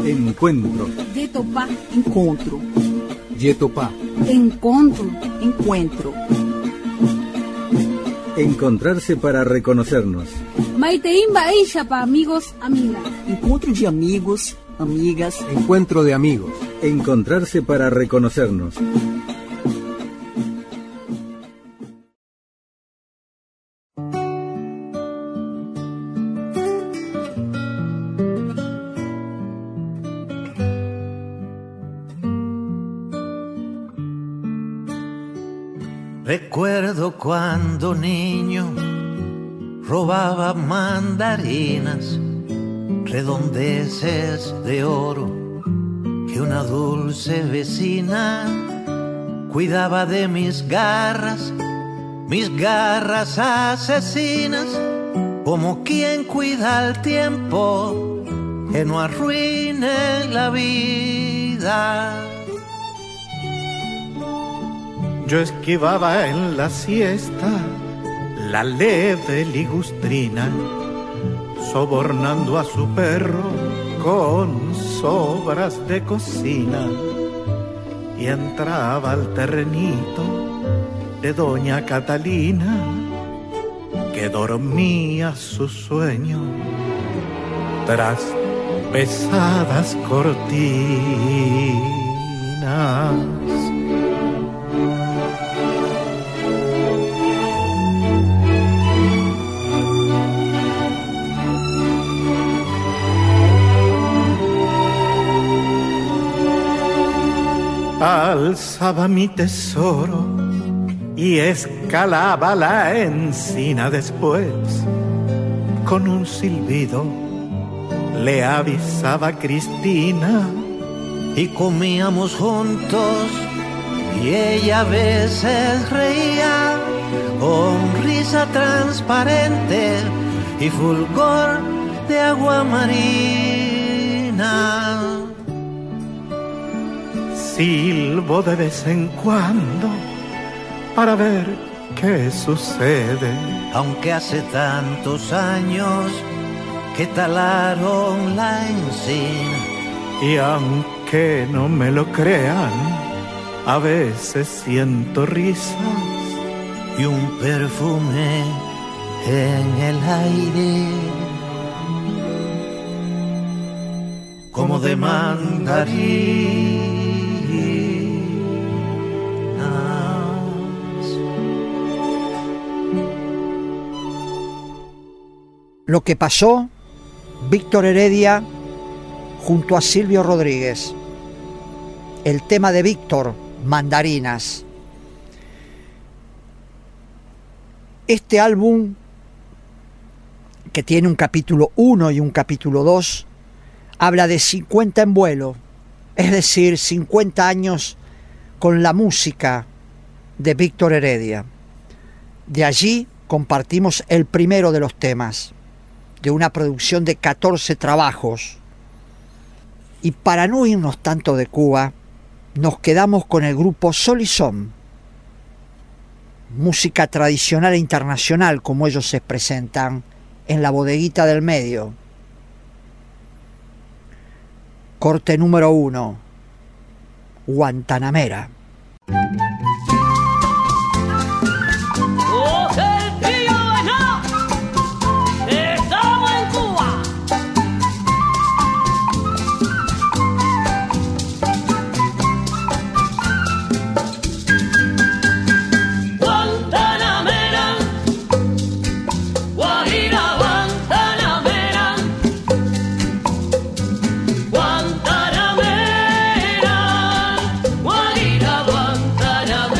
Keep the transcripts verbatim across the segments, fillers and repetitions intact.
Encuentro. Yetopá, encontro. Yetopá. Encontro, encuentro. Encontrarse para reconocernos. Maiteimba Eishapa, amigos, amigas. Encontro de amigos, amigas. Encuentro de amigos. Encontrarse para reconocernos. Recuerdo cuando niño robaba mandarinas, redondeces de oro que una dulce vecina cuidaba de mis garras, mis garras asesinas, como quien cuida el tiempo que no arruine la vida. Yo esquivaba en la siesta la leve ligustrina, sobornando a su perro con sobras de cocina, y entraba al terrenito de doña Catalina, que dormía su sueño tras pesadas cortinas. Alzaba mi tesoro y escalaba la encina. Después, con un silbido, le avisaba a Cristina. Y comíamos juntos y ella a veces reía con risa transparente y fulgor de agua marina. Silbo de vez en cuando para ver qué sucede, aunque hace tantos años que talaron la encina. Y aunque no me lo crean, a veces siento risas y un perfume en el aire, como de mandarín. Lo que pasó, Víctor Heredia junto a Silvio Rodríguez. El tema de Víctor, Mandarinas. Este álbum, que tiene un capítulo uno y un capítulo dos, habla de cincuenta en vuelo, es decir, cincuenta años con la música de Víctor Heredia. De allí compartimos el primero de los temas, de una producción de catorce trabajos. Y para no irnos tanto de Cuba, nos quedamos con el grupo Sol y Son, música tradicional e internacional como ellos se presentan en la bodeguita del medio. Corte número uno, Guantanamera. Guantanamera, Guajira, Guantanamera.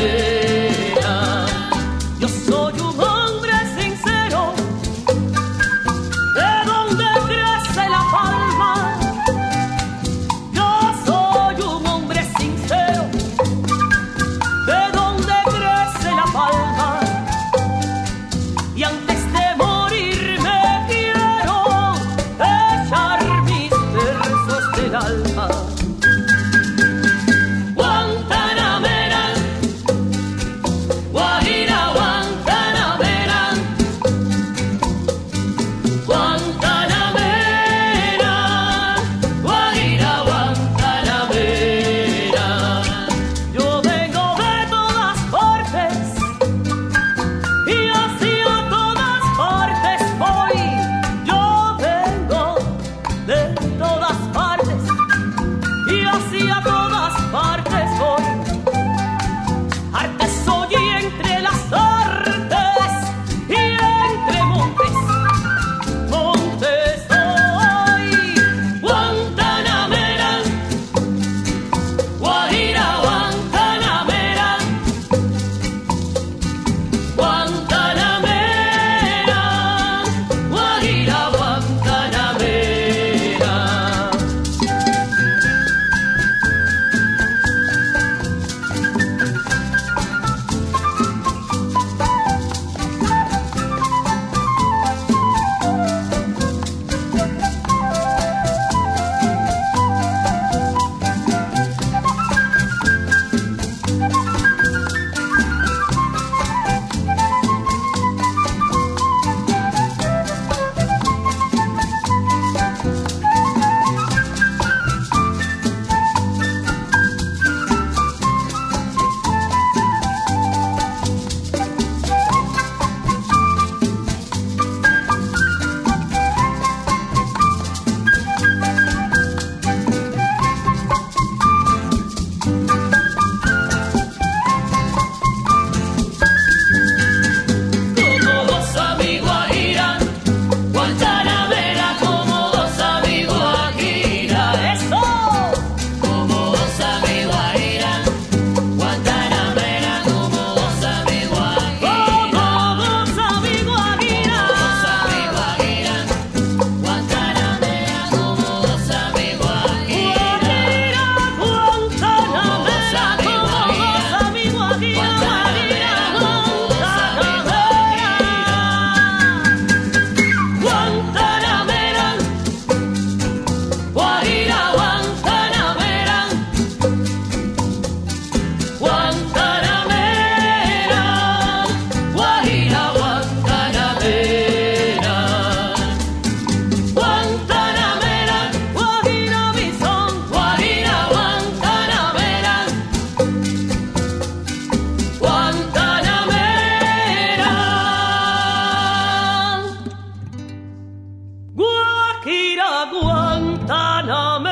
ventana